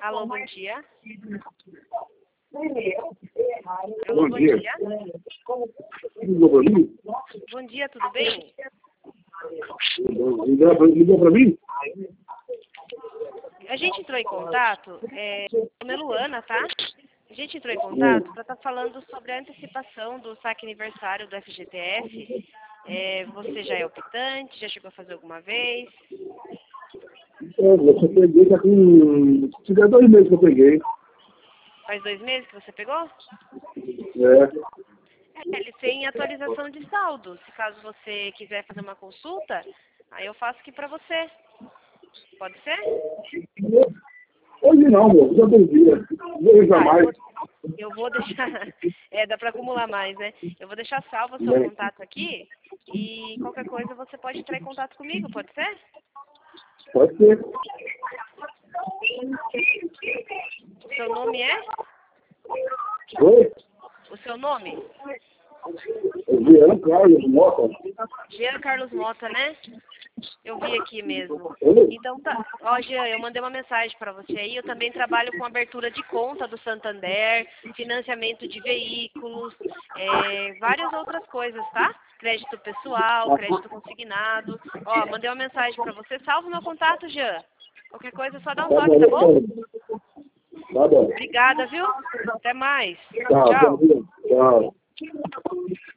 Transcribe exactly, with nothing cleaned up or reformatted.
Alô, bom dia. Alô, Bom bom dia. dia. Ligou pra mim? Bom dia, tudo bem? Ligou pra mim? A gente entrou em contato, é, meu nome é Luana, tá? A gente entrou em contato para estar falando sobre a antecipação do saque aniversário do F G T S. É, você já é optante? Já chegou a fazer alguma vez? É, eu peguei, já com... Se tiver dois meses que eu peguei. Faz dois meses que você pegou? É. É, ele tem atualização de saldo. Se caso você quiser fazer uma consulta, aí eu faço aqui para você. Pode ser? Hoje não, meu. Já tem dia. Dois a Tá, eu mais. vou, eu vou deixar... É, dá para acumular mais, né? Eu vou deixar salvo o seu contato aqui e qualquer coisa você pode entrar em contato comigo, pode ser? Pode ser. O seu nome é? Oi? O seu nome? Jean Carlos Mota. Jean Carlos Mota, né? Eu vi aqui mesmo. Oi? Então tá. Ó, Jean, eu mandei uma mensagem para você aí. Eu também trabalho com abertura de conta do Santander, financiamento de veículos, é, várias outras coisas, tá? Crédito pessoal, crédito consignado. Ó, mandei uma mensagem para você. Salva o meu contato, Jean. Qualquer coisa é só dá um Tá toque, tá bom? bom? Tá bom. Obrigada, viu? Até mais. Tá, Tchau. tá. Tchau.